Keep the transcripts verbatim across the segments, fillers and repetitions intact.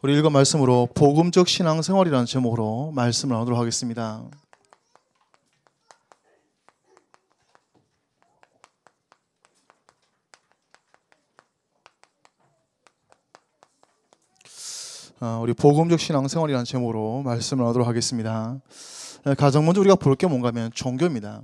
우리 읽은 말씀으로 복음적 신앙생활이라는 제목으로 말씀을 나누도록 하겠습니다. 우리 복음적 신앙생활이라는 제목으로 말씀을 나누도록 하겠습니다. 가장 먼저 우리가 볼 게 뭔가 하면 종교입니다.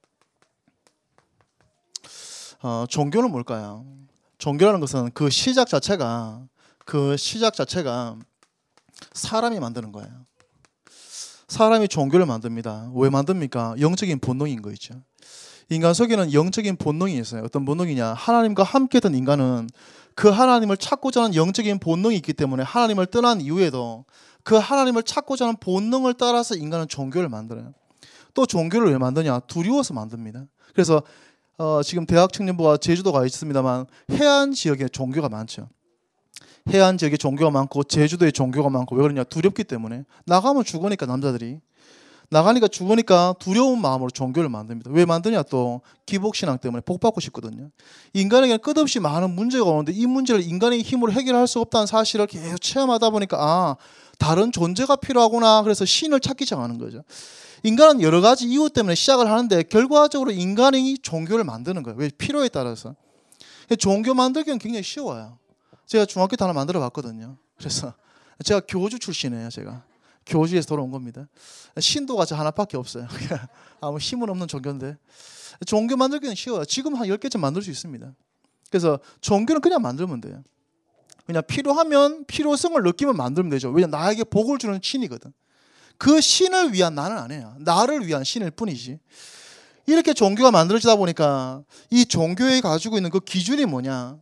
어, 종교는 뭘까요? 종교라는 것은 그 시작 자체가 그 시작 자체가 사람이 만드는 거예요. 사람이 종교를 만듭니다. 왜 만듭니까? 영적인 본능인 거 있죠. 인간 속에는 영적인 본능이 있어요. 어떤 본능이냐? 하나님과 함께했던 인간은 그 하나님을 찾고자 하는 영적인 본능이 있기 때문에 하나님을 떠난 이후에도 그 하나님을 찾고자 하는 본능을 따라서 인간은 종교를 만들어요. 또 종교를 왜 만드냐? 두려워서 만듭니다. 그래서 어, 지금 대학 청년부가 제주도가 있습니다만 해안 지역에 종교가 많죠. 해안 지역에 종교가 많고 제주도에 종교가 많고 왜 그러냐? 두렵기 때문에. 나가면 죽으니까 남자들이. 나가니까 죽으니까 두려운 마음으로 종교를 만듭니다. 왜 만드냐? 또 기복신앙 때문에 복받고 싶거든요. 인간에게는 끝없이 많은 문제가 오는데 이 문제를 인간의 힘으로 해결할 수 없다는 사실을 계속 체험하다 보니까 아, 다른 존재가 필요하구나. 그래서 신을 찾기 시작하는 거죠. 인간은 여러 가지 이유 때문에 시작을 하는데 결과적으로 인간이 종교를 만드는 거예요. 왜? 필요에 따라서. 종교 만들기는 굉장히 쉬워요. 제가 중학교 때 하나 만들어 봤거든요. 그래서 제가 교주 출신이에요. 제가 교주에서 돌아온 겁니다. 신도가 저 하나밖에 없어요. 아무 힘은 없는 종교인데 종교 만들기는 쉬워요. 지금 한 열 개쯤 만들 수 있습니다. 그래서 종교는 그냥 만들면 돼요. 그냥 필요하면 필요성을 느끼면 만들면 되죠. 왜냐하면 나에게 복을 주는 신이거든. 그 신을 위한 나는 아니에요. 나를 위한 신일 뿐이지. 이렇게 종교가 만들어지다 보니까 이 종교에 가지고 있는 그 기준이 뭐냐?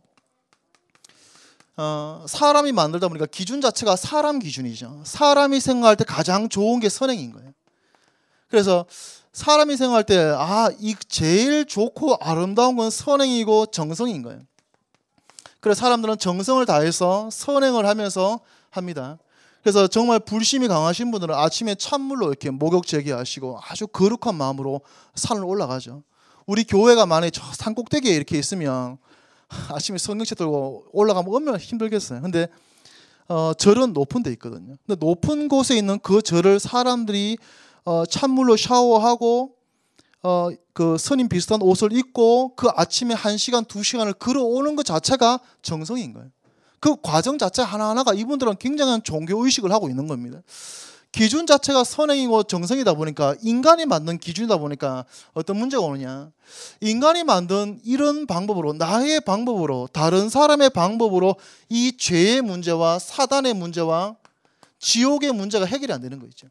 어, 사람이 만들다 보니까 기준 자체가 사람 기준이죠. 사람이 생각할 때 가장 좋은 게 선행인 거예요. 그래서 사람이 생각할 때 아, 이 제일 좋고 아름다운 건 선행이고 정성인 거예요. 그래서 사람들은 정성을 다해서 선행을 하면서 합니다. 그래서 정말 불심이 강하신 분들은 아침에 찬물로 이렇게 목욕 제기하시고 아주 거룩한 마음으로 산을 올라가죠. 우리 교회가 만약에 저 산 꼭대기에 이렇게 있으면 아침에 성경책 들고 올라가면 얼마나 힘들겠어요. 근데 어, 절은 높은 데 있거든요. 근데 높은 곳에 있는 그 절을 사람들이 어, 찬물로 샤워하고 어, 그 스님 비슷한 옷을 입고 그 아침에 한 시간, 두 시간을 걸어오는 것 자체가 정성인 거예요. 그 과정 자체 하나하나가 이분들은 굉장한 종교의식을 하고 있는 겁니다. 기준 자체가 선행이고 정성이다 보니까 인간이 만든 기준이다 보니까 어떤 문제가 오느냐. 인간이 만든 이런 방법으로 나의 방법으로 다른 사람의 방법으로 이 죄의 문제와 사단의 문제와 지옥의 문제가 해결이 안 되는 거 있죠.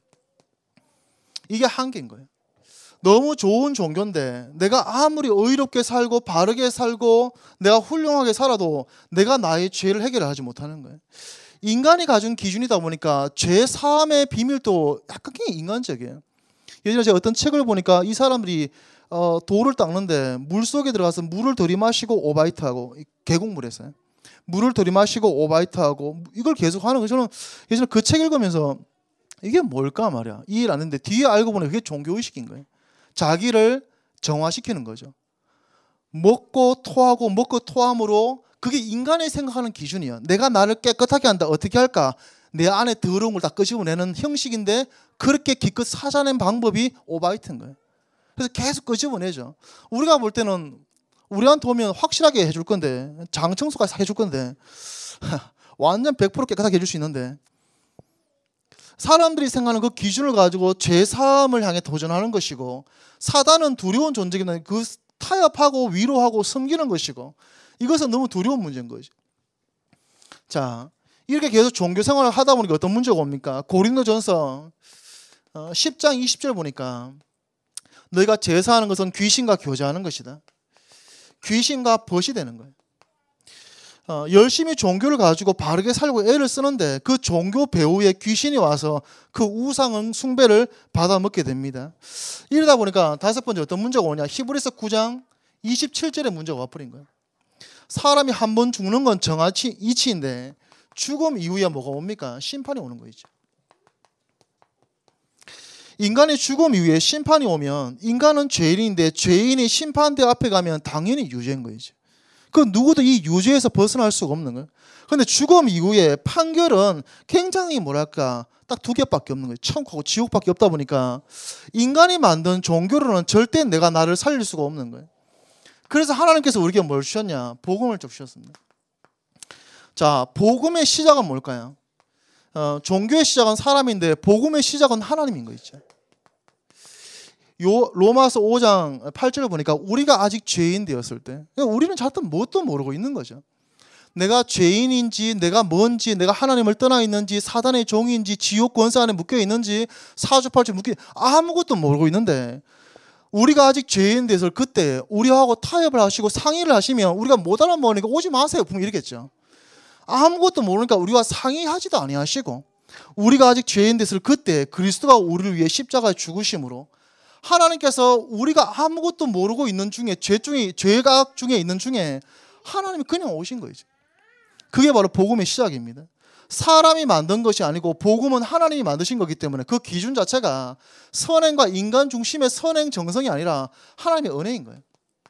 이게 한계인 거예요. 너무 좋은 종교인데 내가 아무리 의롭게 살고 바르게 살고 내가 훌륭하게 살아도 내가 나의 죄를 해결하지 못하는 거예요. 인간이 가진 기준이다 보니까 죄 사함의 비밀도 약간 굉장히 인간적이에요. 예전에 제가 어떤 책을 보니까 이 사람들이 어, 돌을 닦는데 물속에 들어가서 물을 들이마시고 오바이트하고 계곡물에서요. 물을 들이마시고 오바이트하고 이걸 계속 하는 거예요. 저는 예전에 그 책 읽으면서 이게 뭘까 말이야. 이해를 안 했는데 뒤에 알고 보니 그게 종교의식인 거예요. 자기를 정화시키는 거죠. 먹고 토하고 먹고 토함으로 그게 인간이 생각하는 기준이야. 내가 나를 깨끗하게 한다. 어떻게 할까? 내 안에 더러운 걸 다 끄집어내는 형식인데 그렇게 기껏 찾아낸 방법이 오바이트인 거예요. 그래서 계속 끄집어내죠. 우리가 볼 때는 우리한테 오면 확실하게 해줄 건데 장청소까지 해줄 건데 완전 백 퍼센트 깨끗하게 해줄 수 있는데 사람들이 생각하는 그 기준을 가지고 죄사함을 향해 도전하는 것이고 사단은 두려운 존재이기 때문에 그 타협하고 위로하고 섬기는 것이고 이것은 너무 두려운 문제인 거죠. 자, 이렇게 계속 종교 생활을 하다 보니까 어떤 문제가 옵니까? 고린도전서 십 장 이십 절 보니까 너희가 제사하는 것은 귀신과 교제하는 것이다. 귀신과 벗이 되는 거예요. 어, 열심히 종교를 가지고 바르게 살고 애를 쓰는데 그 종교 배후에 귀신이 와서 그 우상 숭배를 받아먹게 됩니다. 이러다 보니까 다섯 번째 어떤 문제가 오냐? 히브리서 구 장 이십칠 절에 문제가 와버린 거예요. 사람이 한 번 죽는 건 정하치 이치인데 죽음 이후에 뭐가 옵니까? 심판이 오는 거죠. 인간의 죽음 이후에 심판이 오면 인간은 죄인인데 죄인이 심판대 앞에 가면 당연히 유죄인 거죠. 그 누구도 이 유죄에서 벗어날 수가 없는 거예요. 그런데 죽음 이후에 판결은 굉장히 뭐랄까 딱 두 개밖에 없는 거예요. 천국하고 지옥밖에 없다 보니까 인간이 만든 종교로는 절대 내가 나를 살릴 수가 없는 거예요. 그래서 하나님께서 우리에게 뭘 주셨냐? 복음을 좀 주셨습니다. 자, 복음의 시작은 뭘까요? 어, 종교의 시작은 사람인데 복음의 시작은 하나님인 거 있죠. 요 로마서 오 장 팔 절을 보니까 우리가 아직 죄인 되었을 때 우리는 자꾸 뭣도 모르고 있는 거죠. 내가 죄인인지 내가 뭔지 내가 하나님을 떠나 있는지 사단의 종인지 지옥 권세 안에 묶여 있는지 사주팔주 묶여 아무것도 모르고 있는데 우리가 아직 죄인 되었을 그때 우리하고 타협을 하시고 상의를 하시면 우리가 못 알아먹으니까 오지 마세요 분명 이러겠죠. 아무것도 모르니까 우리와 상의하지도 아니하시고 우리가 아직 죄인 됐을 그때 그리스도가 우리를 위해 십자가에 죽으심으로 하나님께서 우리가 아무것도 모르고 있는 중에 죄 중에 죄악 중에 있는 중에 하나님이 그냥 오신 거죠. 그게 바로 복음의 시작입니다. 사람이 만든 것이 아니고 복음은 하나님이 만드신 거기 때문에 그 기준 자체가 선행과 인간 중심의 선행 정성이 아니라 하나님의 은혜인 거예요.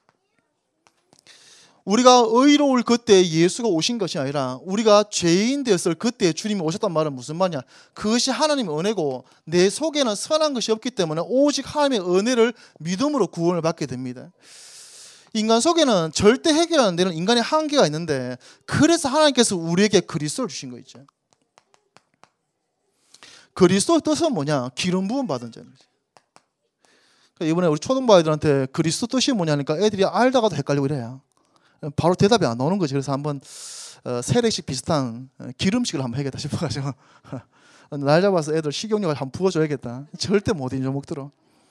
우리가 의로울 그때 예수가 오신 것이 아니라 우리가 죄인 되었을 그때 주님이 오셨단 말은 무슨 말이냐? 그것이 하나님의 은혜고 내 속에는 선한 것이 없기 때문에 오직 하나님의 은혜를 믿음으로 구원을 받게 됩니다. 인간 속에는 절대 해결 안 되는 인간의 한계가 있는데 그래서 하나님께서 우리에게 그리스도를 주신 거 있죠. 그리스도의 뜻은 뭐냐? 기름 부음 받은 자는 거지. 그러니까 이번에 우리 초등부 아이들한테 그리스도 뜻이 뭐냐 하니까 애들이 알다가도 헷갈리고 이래요. 바로 대답이 안 나오는 거지. 그래서 한번 어, 세례식 비슷한 기름식을 한번 해야겠다 싶어가지고 날 잡아서 애들 식용유를 한번 부어줘야겠다. 절대 못 잊어먹더라.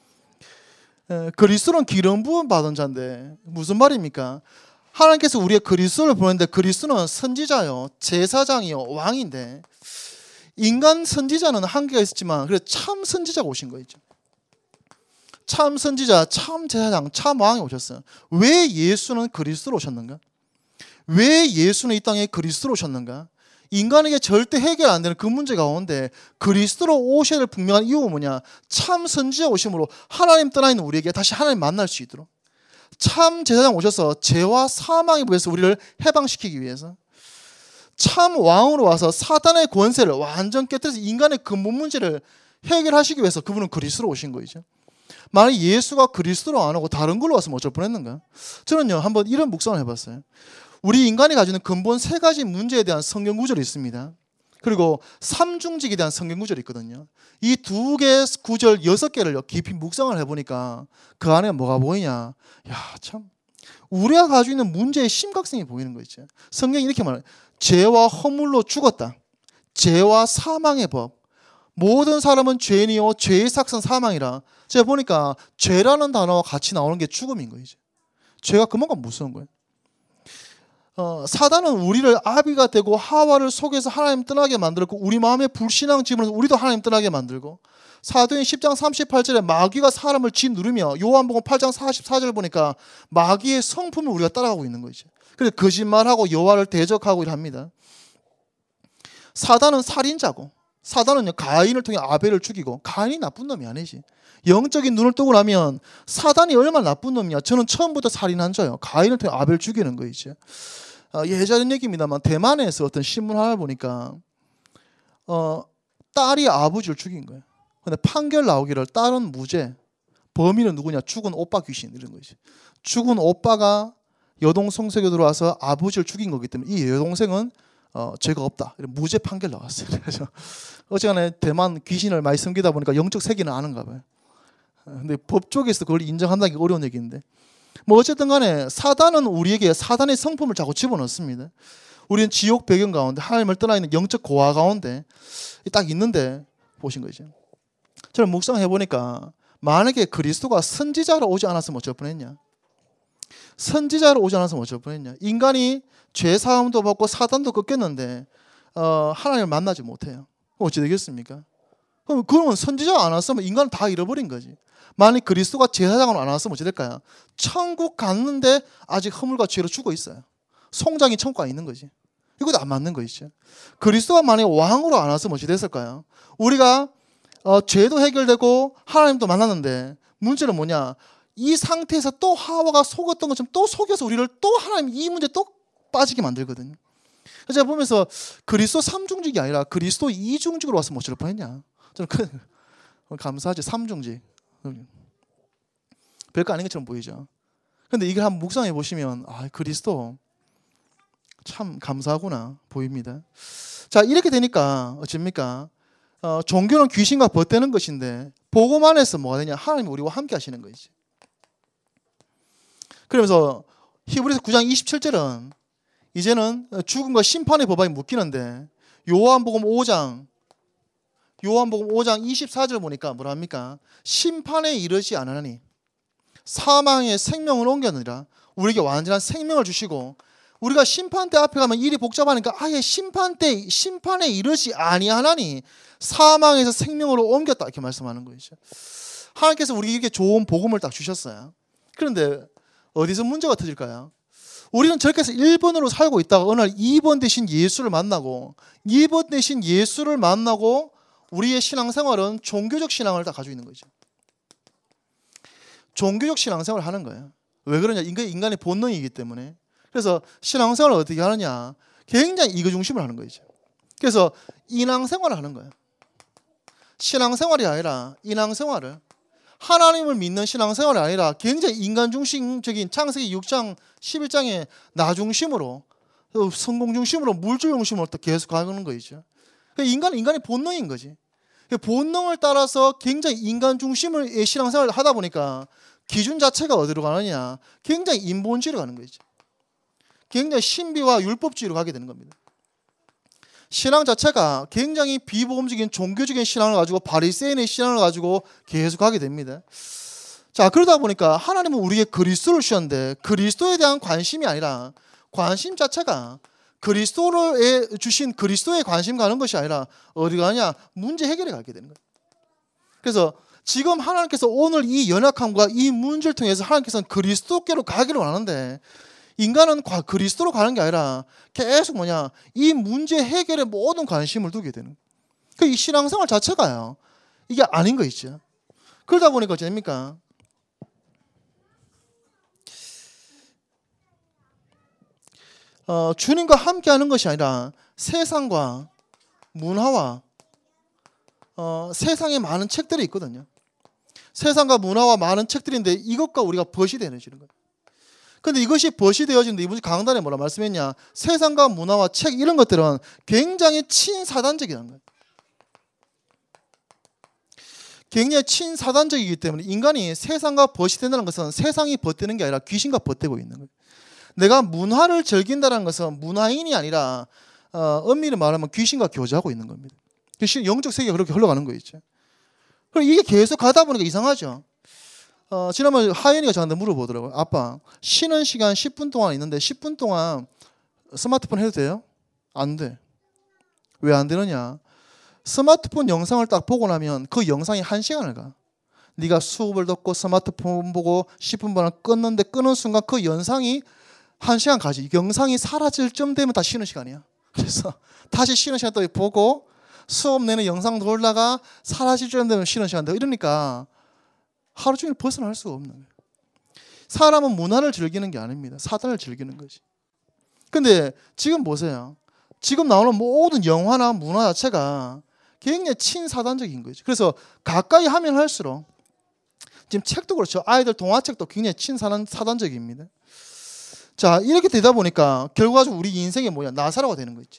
그리스도는 기름 부음 받은 자인데 무슨 말입니까? 하나님께서 우리의 그리스도를 보냈는데 그리스도는 선지자요, 제사장이요, 왕인데 인간 선지자는 한계가 있었지만 그래 참 선지자가 오신 거죠. 참 선지자, 참 제사장, 참 왕이 오셨어요. 왜 예수는 그리스도로 오셨는가? 왜 예수는 이 땅에 그리스도로 오셨는가? 인간에게 절대 해결 안 되는 그 문제 가운데 그리스도로 오셔야 될 분명한 이유가 뭐냐? 참 선지자 오심으로 하나님 떠나 있는 우리에게 다시 하나님 만날 수 있도록 참 제사장 오셔서 죄와 사망의 법에서 우리를 해방시키기 위해서 참 왕으로 와서 사단의 권세를 완전 깨뜨려서 인간의 근본 문제를 해결하시기 위해서 그분은 그리스도로 오신 거죠. 만약 예수가 그리스도로 안 오고 다른 걸로 왔으면 어쩔 뻔했는가? 저는요 한번 이런 묵상을 해봤어요. 우리 인간이 가지는 근본 세 가지 문제에 대한 성경 구절이 있습니다. 그리고 삼중직에 대한 성경 구절이 있거든요. 이 두 개 구절 여섯 개를 깊이 묵상을 해보니까 그 안에 뭐가 보이냐? 야, 참 우리가 가지고 있는 문제의 심각성이 보이는 거 있죠. 성경이 이렇게 말해요. 죄와 허물로 죽었다. 죄와 사망의 법. 모든 사람은 죄인이요 죄의 삭은 사망이라. 제가 보니까 죄라는 단어와 같이 나오는 게 죽음인 거죠. 죄가 그만큼 무서운 거예요. 어, 사단은 우리를 아비가 되고 하와를 속에서 하나님 떠나게 만들고 우리 마음에 불신앙 집어넣어서 우리도 하나님 떠나게 만들고 사도행 십 장 삼십팔 절에 마귀가 사람을 짓누르며 요한복음 팔 장 사십사 절 보니까 마귀의 성품을 우리가 따라가고 있는 거죠. 그래서 거짓말하고 여호와를 대적하고 이랍니다. 사단은 살인자고 사단은요 가인을 통해 아벨을 죽이고 가인이 나쁜 놈이 아니지. 영적인 눈을 뜨고 나면 사단이 얼마나 나쁜 놈이냐. 저는 처음부터 살인한 자요. 가인을 통해 아벨 죽이는 거이죠. 어, 예전 얘기입니다만 대만에서 어떤 신문 하나를 보니까 어, 딸이 아버지를 죽인 거예요. 근데 판결 나오기를 딸은 무죄, 범인은 누구냐? 죽은 오빠 귀신 이런 거지. 죽은 오빠가 여동생 속에 들어와서 아버지를 죽인 거기 때문에 이 여동생은 어, 죄가 없다. 무죄 판결 나왔어요. 그래서 어쨌거나 대만 귀신을 많이 섬기다 보니까 영적 세계는 아는가 봐요. 근데 법 쪽에서 그걸 인정한다기 어려운 얘기인데 뭐 어쨌든 간에 사단은 우리에게 사단의 성품을 자꾸 집어넣습니다. 우리는 지옥 배경 가운데 하나님을 떠나 있는 영적 고아 가운데 딱 있는데 보신 거죠. 저는 묵상해 보니까 만약에 그리스도가 선지자로 오지 않았으면 어쩔 뻔했냐? 선지자로 오지 않았으면 어쩔 뻔했냐? 인간이 죄 사함도 받고 사단도 꺾였는데 어, 하나님을 만나지 못해요. 어찌 되겠습니까? 그럼 그러면 선지자가 안 왔으면 인간은 다 잃어버린 거지. 만약 그리스도가 제사장으로 안 왔으면 어찌 될까요? 천국 갔는데 아직 허물과 죄로 죽어 있어요. 송장이 천국 가 있는 거지. 이것도 안 맞는 거죠. 그리스도가 만약 왕으로 안 왔으면 어찌 됐을까요? 우리가 어, 죄도 해결되고 하나님도 만났는데 문제는 뭐냐? 이 상태에서 또 하와가 속았던 것처럼 또 속여서 우리를 또 하나님 이 문제 또 빠지게 만들거든요. 그래서 제가 보면서 그리스도 삼중직이 아니라 그리스도 이중직으로 와서 모실 뻔했냐. 저는 그, 감사하지. 삼중직. 별거 아닌 것처럼 보이죠. 그런데 이걸 한번 묵상해 보시면 아, 그리스도 참 감사하구나 보입니다. 자, 이렇게 되니까 어쩝니까? 어, 종교는 귀신과 벗대는 것인데 복음 안에서 뭐가 되냐? 하나님이 우리와 함께 하시는 거지. 그러면서 히브리서 구 장 이십칠 절은 이제는 죽음과 심판의 법안이 묶이는데 요한복음 오 장 요한복음 오 장 이십사 절 보니까 뭐라 합니까? 심판에 이르지 않으니 사망의 생명을 옮겼느니라. 우리에게 완전한 생명을 주시고 우리가 심판대 앞에 가면 일이 복잡하니까 아예 심판대 심판에 이르지 아니하나니 사망에서 생명으로 옮겼다 이렇게 말씀하는 거죠. 하나님께서 우리에게 이렇게 좋은 복음을 딱 주셨어요. 그런데 어디서 문제가 터질까요? 우리는 저렇게 해서 일 번으로 살고 있다가 어느 날 이 번 대신 예수를 만나고 이 번 대신 예수를 만나고 우리의 신앙생활은 종교적 신앙을 다 가지고 있는 거죠. 종교적 신앙생활을 하는 거예요. 왜 그러냐? 인간의, 인간의 본능이기 때문에. 그래서 신앙생활을 어떻게 하느냐? 굉장히 이거 중심을 하는 거죠. 그래서 인앙생활을 하는 거예요. 신앙생활이 아니라 인앙생활을. 하나님을 믿는 신앙생활이 아니라 굉장히 인간 중심적인 창세기 육 장 십일 장의 나 중심으로 성공 중심으로 물질 중심으로 또 계속 가는 거죠. 인간은 인간의 본능인 거지. 본능을 따라서 굉장히 인간 중심의 신앙생활을 하다 보니까 기준 자체가 어디로 가느냐? 굉장히 인본주의로 가는 거죠. 굉장히 신비와 율법주의로 가게 되는 겁니다. 신앙 자체가 굉장히 비복음적인 종교적인 신앙을 가지고 바리새인의 신앙을 가지고 계속 가게 됩니다. 자, 그러다 보니까 하나님은 우리에게 그리스도를 주셨는데 그리스도에 대한 관심이 아니라 관심 자체가 그리스도에 주신 그리스도에 관심 가는 것이 아니라 어디 가냐? 문제 해결에 가게 되는 거예요. 그래서 지금 하나님께서 오늘 이 연약함과 이 문제를 통해서 하나님께서는 그리스도께로 가기를 원하는데 인간은 그리스도로 가는 게 아니라 계속 뭐냐? 이 문제 해결에 모든 관심을 두게 되는 거예요. 이 신앙생활 자체가요. 이게 아닌 거 있죠. 그러다 보니까 어떻습니까? 어, 주님과 함께하는 것이 아니라 세상과 문화와 어, 세상에 많은 책들이 있거든요. 세상과 문화와 많은 책들인데 이것과 우리가 벗이 되어지는 거예요. 그런데 이것이 벗이 되어지는데 이번 강단에 뭐라 말씀했냐? 세상과 문화와 책 이런 것들은 굉장히 친사단적이라는 거예요. 굉장히 친사단적이기 때문에 인간이 세상과 벗이 된다는 것은 세상이 벗되는 게 아니라 귀신과 벗되고 있는 거예요. 내가 문화를 즐긴다는 것은 문화인이 아니라 어, 엄밀히 말하면 귀신과 교제하고 있는 겁니다. 영적 세계가 그렇게 흘러가는 거 있죠. 그럼 이게 계속 가다 보니까 이상하죠. 어, 지난번에 하연이가 저한테 물어보더라고요. 아빠, 쉬는 시간 십 분 동안 있는데 십 분 동안 스마트폰 해도 돼요? 안 돼. 왜 안 되느냐? 스마트폰 영상을 딱 보고 나면 그 영상이 한 시간을 가. 네가 수업을 듣고 스마트폰 보고 십 분 반을 끊는데 끊는 순간 그 영상이 한 시간 가지. 영상이 사라질 쯤 되면 다 쉬는 시간이야. 그래서 다시 쉬는 시간 또 보고 수업 내내 영상 돌다가 사라질 쯤 되면 쉬는 시간 되고 이러니까 하루 종일 벗어날 수가 없는 거예요. 사람은 문화를 즐기는 게 아닙니다. 사단을 즐기는 거지. 근데 지금 보세요. 지금 나오는 모든 영화나 문화 자체가 굉장히 친사단적인 거죠. 그래서 가까이 하면 할수록 지금 책도 그렇죠. 아이들 동화책도 굉장히 친사단적입니다. 자, 이렇게 되다 보니까 결과적으로 우리 인생이 뭐냐? 나사로가 되는 거 있지.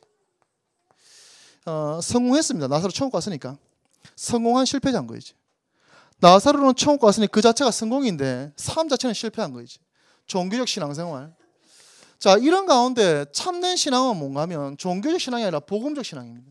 어, 성공했습니다. 나사로 천국 갔으니까. 성공한 실패자인 거지. 나사로는 천국 갔으니 그 자체가 성공인데 삶 자체는 실패한 거지. 종교적 신앙생활. 자, 이런 가운데 참된 신앙은 뭔가 하면 종교적 신앙이 아니라 복음적 신앙입니다.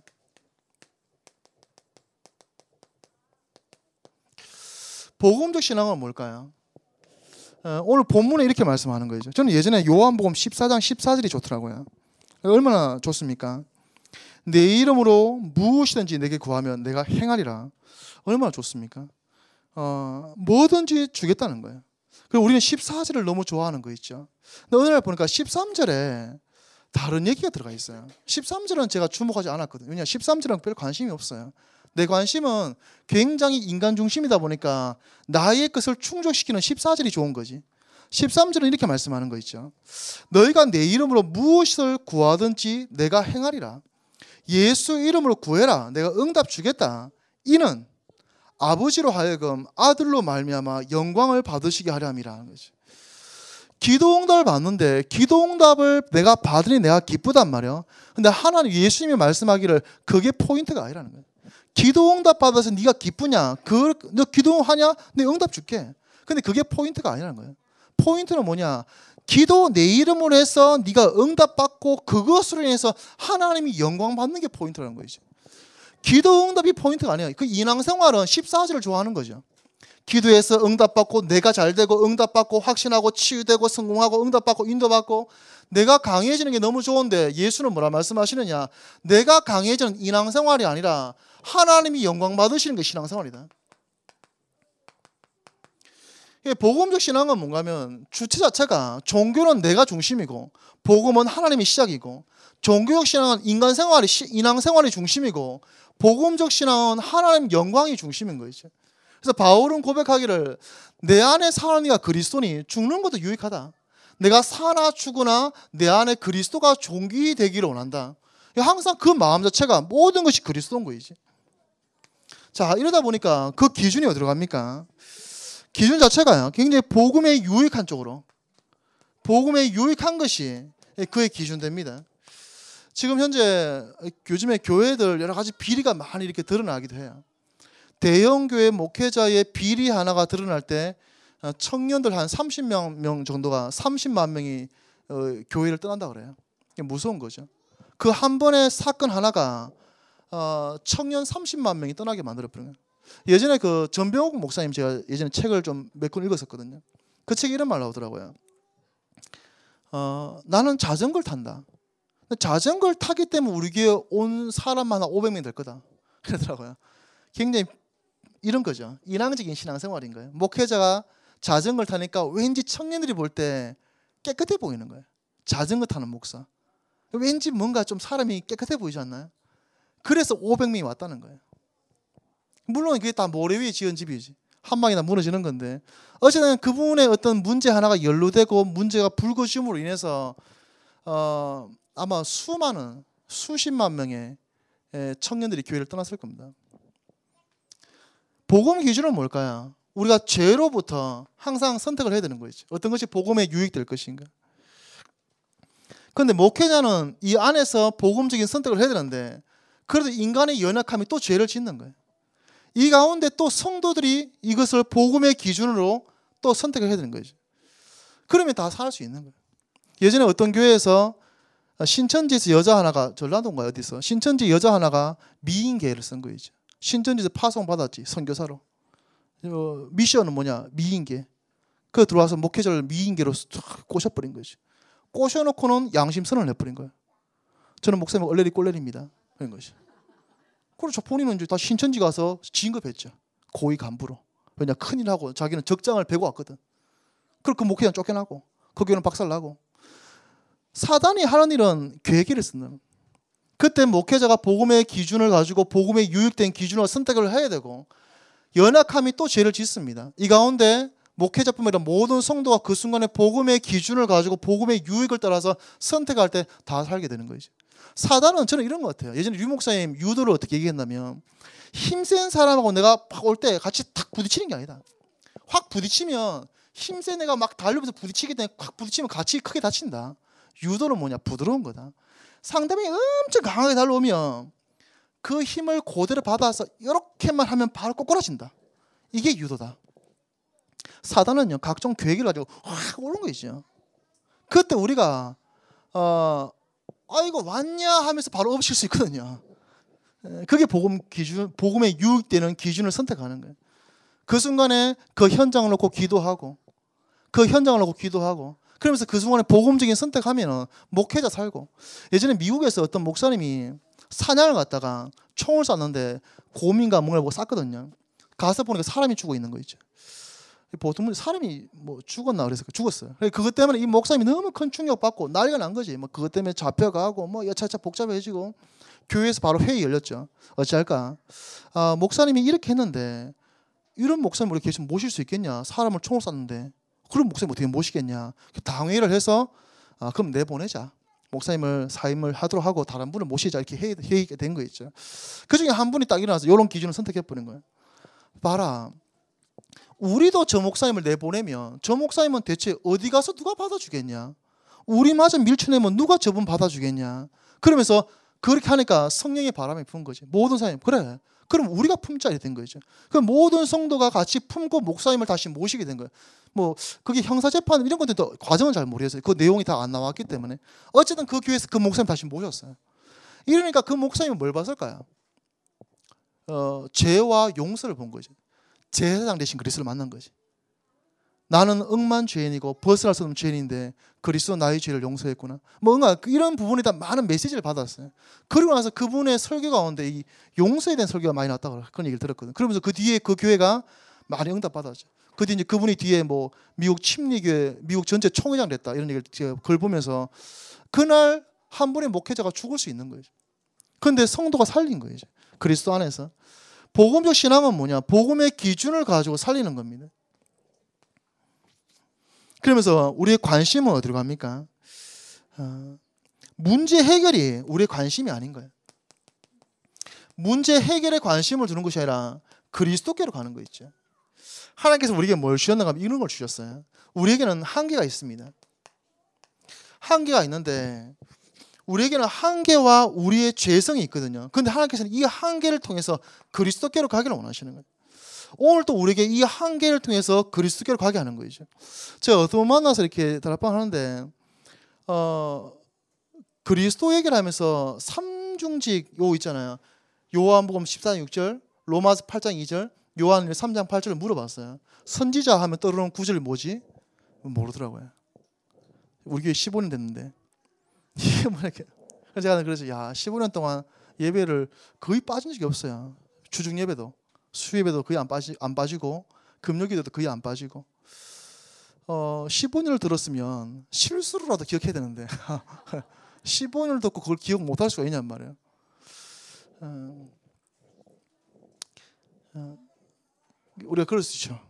복음적 신앙은 뭘까요? 어, 오늘 본문에 이렇게 말씀하는 거죠. 저는 예전에 요한복음 십사 장 십사 절이 좋더라고요. 얼마나 좋습니까? 내 이름으로 무엇이든지 내게 구하면 내가 행하리라. 얼마나 좋습니까? 어, 뭐든지 주겠다는 거예요. 그리고 우리는 십사 절을 너무 좋아하는 거 있죠. 근데 어느 날 보니까 십삼 절에 다른 얘기가 들어가 있어요. 십삼 절은 제가 주목하지 않았거든요. 왜냐하면 십삼 절은 별 관심이 없어요. 내 관심은 굉장히 인간 중심이다 보니까 나의 것을 충족시키는 십사 절이 좋은 거지. 십삼 절은 이렇게 말씀하는 거 있죠. 너희가 내 이름으로 무엇을 구하든지 내가 행하리라. 예수 이름으로 구해라. 내가 응답 주겠다. 이는 아버지로 하여금 아들로 말미암아 영광을 받으시게 하려 함이라 하는 거죠. 기도 응답을 받는데 기도 응답을 내가 받으니 내가 기쁘단 말이야. 근데 하나님 예수님이 말씀하기를 그게 포인트가 아니라는 거예요. 기도 응답 받아서 네가 기쁘냐? 그, 너 기도하냐? 내 응답 줄게. 근데 그게 포인트가 아니라는 거예요. 포인트는 뭐냐? 기도 내 이름으로 해서 네가 응답받고 그것으로 인해서 하나님이 영광 받는 게 포인트라는 거죠. 기도 응답이 포인트가 아니에요. 그 인왕생활은 십사 절을 좋아하는 거죠. 기도해서 응답받고 내가 잘되고 응답받고 확신하고 치유되고 성공하고 응답받고 인도받고 내가 강해지는 게 너무 좋은데 예수는 뭐라 말씀하시느냐? 내가 강해지는 인왕생활이 아니라 하나님이 영광 받으시는 게 신앙생활이다. 복음적 신앙은 뭔가 하면 주체 자체가 종교는 내가 중심이고 복음은 하나님이 시작이고 종교적 신앙은 인간 생활이 인왕 생활이 중심이고 복음적 신앙은 하나님 영광이 중심인 거죠. 그래서 바울은 고백하기를 내 안에 사는 이가 그리스도니 죽는 것도 유익하다. 내가 사나 죽으나 내 안에 그리스도가 존귀되기를 원한다. 항상 그 마음 자체가 모든 것이 그리스도인 거이지. 자, 이러다 보니까 그 기준이 어디로 갑니까? 기준 자체가 굉장히 복음에 유익한 쪽으로, 복음에 유익한 것이 그의 기준됩니다. 지금 현재 요즘에 교회들 여러 가지 비리가 많이 이렇게 드러나기도 해요. 대형 교회 목회자의 비리 하나가 드러날 때 청년들 한 삼십 명 정도가 삼십만 명이 교회를 떠난다 그래요. 무서운 거죠. 그 한 번의 사건 하나가 청년 삼십만 명이 떠나게 만들어버린 거예요. 예전에 그 전병욱 목사님 제가 예전에 책을 좀 몇 권 읽었었거든요. 그 책에 이런 말 나오더라고요. 어, 나는 자전거를 탄다. 자전거를 타기 때문에 우리 교회 온 사람만 한 오백 명 될 거다. 그러더라고요. 굉장히 이런 거죠. 인왕적인 신앙생활인 거예요. 목회자가 자전거를 타니까 왠지 청년들이 볼 때 깨끗해 보이는 거예요. 자전거 타는 목사. 왠지 뭔가 좀 사람이 깨끗해 보이지 않나요? 그래서 오백 명이 왔다는 거예요. 물론 그게 다 모래 위에 지은 집이지. 한 방이나 무너지는 건데 어쨌든 그분의 어떤 문제 하나가 연루되고 문제가 불거짐으로 인해서 어, 아마 수많은 수십만 명의 청년들이 교회를 떠났을 겁니다. 복음 기준은 뭘까요? 우리가 죄로부터 항상 선택을 해야 되는 거죠. 어떤 것이 복음에 유익될 것인가. 그런데 목회자는 이 안에서 복음적인 선택을 해야 되는데 그래도 인간의 연약함이 또 죄를 짓는 거예요. 이 가운데 또 성도들이 이것을 복음의 기준으로 또 선택을 해야 되는 거죠. 그러면 다 살 수 있는 거예요. 예전에 어떤 교회에서 신천지에서 여자 하나가 전라도인가 어디서 신천지 여자 하나가 미인계를 쓴 거죠. 신천지에서 파송 받았지 선교사로. 어, 미션은 뭐냐 미인계. 그 들어와서 목회자를 미인계로 쫙 꼬셔버린 거죠. 꼬셔놓고는 양심 선언을 해버린 거예요. 저는 목사님 얼레리 꼴레리입니다. 그런 것이. 그렇죠. 본인은 이제 다 신천지 가서 진급했죠. 고위 간부로. 왜냐 큰일 하고 자기는 적장을 베고 왔거든. 그리고 그 목회자는 쫓겨나고 그 교회는 박살나고. 사단이 하는 일은 괴기를 쓰는. 그때 목회자가 복음의 기준을 가지고 복음에 유익된 기준을 선택을 해야 되고 연약함이 또 죄를 짓습니다. 이 가운데 목회자뿐만 아니라 모든 성도가 그 순간에 복음의 기준을 가지고 복음의 유익을 따라서 선택할 때 다 살게 되는 거죠. 사단은 저는 이런 것 같아요. 예전에 류 목사님 유도를 어떻게 얘기했냐면 힘센 사람하고 내가 올 때 같이 탁 부딪히는 게 아니다. 확 부딪히면 힘센 애가 막 달려면서 부딪히기 때문에 확 부딪히면 같이 크게 다친다. 유도는 뭐냐? 부드러운 거다. 상대방이 엄청 강하게 달려오면 그 힘을 그대로 받아서 이렇게만 하면 바로 꼬꾸라진다. 이게 유도다. 사단은요 각종 계획을 가지고 확 오는 거죠. 그때 우리가 어, 아이고 왔냐 하면서 바로 엎칠 수 있거든요. 그게 복음 기준, 복음에 유익되는 기준을 선택하는 거예요. 그 순간에 그 현장을 놓고 기도하고 그 현장을 놓고 기도하고 그러면서 그 순간에 복음적인 선택하면은 목회자 살고. 예전에 미국에서 어떤 목사님이 사냥을 갔다가 총을 쐈는데 곰인가 뭔가를 보고 쐈거든요. 가서 보니까 사람이 죽어 있는 거 있죠. 보통 사람이 뭐 죽었나 그래서 죽었어요. 그것 때문에 이 목사님이 너무 큰 충격 받고 난리가 난 거지. 뭐 그것 때문에 잡혀가고 뭐 여차차 복잡해지고 교회에서 바로 회의 열렸죠. 어찌할까? 아, 목사님이 이렇게 했는데 이런 목사님 우리 계속 모실 수 있겠냐? 사람을 총을 쐈는데 그런 목사님 어떻게 모시겠냐? 당회의를 해서 아, 그럼 내보내자. 목사님을 사임을 하도록 하고 다른 분을 모시자 이렇게 회의가 된 거 있죠. 그 중에 한 분이 딱 일어나서 이런 기준을 선택해버린 거예요. 봐라. 우리도 저 목사님을 내보내면 저 목사님은 대체 어디 가서 누가 받아주겠냐? 우리마저 밀쳐내면 누가 저분 받아주겠냐? 그러면서 그렇게 하니까 성령의 바람이 분 거지. 모든 사람이 그래. 그럼 우리가 품자 이렇게 된 거죠. 그럼 모든 성도가 같이 품고 목사님을 다시 모시게 된 거예요. 뭐 그게 형사재판 이런 것들도 과정은 잘 모르겠어요. 그 내용이 다 안 나왔기 때문에 어쨌든 그 교회에서 그 목사님 다시 모셨어요. 이러니까 그 목사님은 뭘 봤을까요? 어, 죄와 용서를 본 거죠. 제사장 대신 그리스도를 만난 거지. 나는 억만 죄인이고 벗어날 수 없는 죄인인데 그리스도 나의 죄를 용서했구나. 뭔가 이런 부분에 다 많은 메시지를 받았어요. 그리고 나서 그분의 설교 가운데 이 용서에 대한 설교가 많이 났다고 그런 얘기를 들었거든요. 그러면서 그 뒤에 그 교회가 많이 응답받았죠. 그 뒤에 이제 그분이 뒤에 뭐 미국 침례교회 미국 전체 총회장 됐다 이런 얘기를 제가 그걸 보면서 그날 한 분의 목회자가 죽을 수 있는 거예요. 그런데 성도가 살린 거예요. 그리스도 안에서. 복음적 신앙은 뭐냐? 복음의 기준을 가지고 살리는 겁니다. 그러면서 우리의 관심은 어디로 갑니까? 어, 문제 해결이 우리의 관심이 아닌 거예요. 문제 해결에 관심을 두는 것이 아니라 그리스도께로 가는 거 있죠. 하나님께서 우리에게 뭘 주셨는가 하면 이런 걸 주셨어요. 우리에게는 한계가 있습니다. 한계가 있는데 우리에게는 한계와 우리의 죄성이 있거든요. 그런데 하나님께서는 이 한계를 통해서 그리스도께로 가기를 원하시는 거예요. 오늘 또 우리에게 이 한계를 통해서 그리스도께로 가게 하는 거죠. 제가 어떤 분 만나서 이렇게 다락방 하는데 어, 그리스도 얘기를 하면서 삼중직 요 있잖아요. 요한복음 십사 장 육 절, 로마서 팔 장 이 절, 요한 삼 장 팔 절을 물어봤어요. 선지자 하면 떠오르는 구절이 뭐지? 모르더라고요. 우리 교회 십오 년 됐는데 이게 뭐 이렇게. 그래서 제가 그래서 야 십오 년 동안 예배를 거의 빠진 적이 없어요. 주중 예배도 수예배도 거의 안 빠지 안 빠지고 금요기도도 거의 안 빠지고. 어 십오 년을 들었으면 실수로라도 기억해야 되는데 십오 년을 듣고 그걸 기억 못할 수가 있냔 말이에요. 어, 어, 우리가 그럴 수 있죠.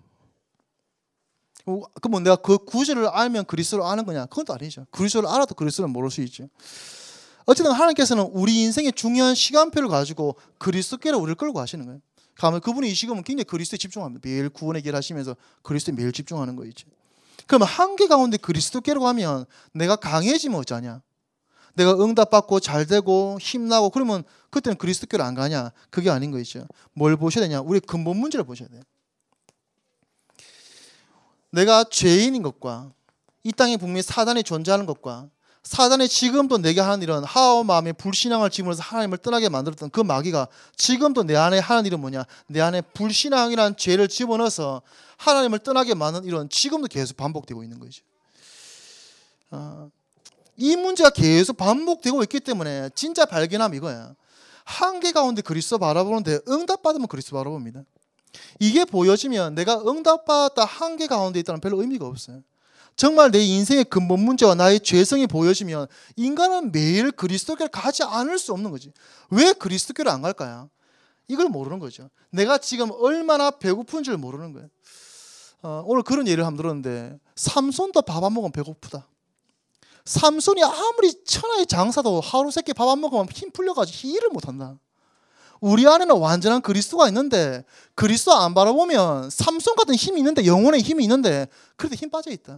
그러면 내가 그 구절을 알면 그리스도를 아는 거냐? 그건 또 아니죠. 그리스도를 알아도 그리스도를 모를 수 있죠. 어쨌든 하나님께서는 우리 인생의 중요한 시간표를 가지고 그리스도께로 우리를 끌고 가시는 거예요. 가면 그분이 이 시간은 굉장히 그리스도에 집중합니다. 매일 구원의 길 하시면서 그리스도에 매일 집중하는 거 있죠. 그러면 한계 가운데 그리스도께로 가면 내가 강해지면 어쩌냐? 내가 응답받고 잘되고 힘나고 그러면 그때는 그리스도께로 안 가냐? 그게 아닌 거 있죠. 뭘 보셔야 되냐? 우리 근본 문제를 보셔야 돼요. 내가 죄인인 것과 이 땅에 분명히 사단이 존재하는 것과 사단이 지금도 내게 하는 일은 하와 마음의 불신앙을 집어넣어서 하나님을 떠나게 만들었던 그 마귀가 지금도 내 안에 하는 일은 뭐냐? 내 안에 불신앙이라는 죄를 집어넣어서 하나님을 떠나게 만드는 일은 지금도 계속 반복되고 있는 거죠. 어, 이 문제가 계속 반복되고 있기 때문에 진짜 발견함 이거야. 한계 가운데 그리스도 바라보는데 응답받으면 그리스도 바라봅니다. 이게 보여지면 내가 응답받았다 한계 가운데 있다는 별로 의미가 없어요. 정말 내 인생의 근본 문제와 나의 죄성이 보여지면 인간은 매일 그리스도께로 가지 않을 수 없는 거지. 왜 그리스도께로 안 갈까요? 이걸 모르는 거죠. 내가 지금 얼마나 배고픈 줄 모르는 거예요. 어, 오늘 그런 예를 한번 들었는데 삼손도 밥 안 먹으면 배고프다. 삼손이 아무리 천하의 장사도 하루 세끼 밥 안 먹으면 힘 풀려가지고 일을 못한다. 우리 안에는 완전한 그리스도가 있는데 그리스도 안 바라보면 삼손 같은 힘이 있는데 영혼의 힘이 있는데 그래도 힘 빠져있다.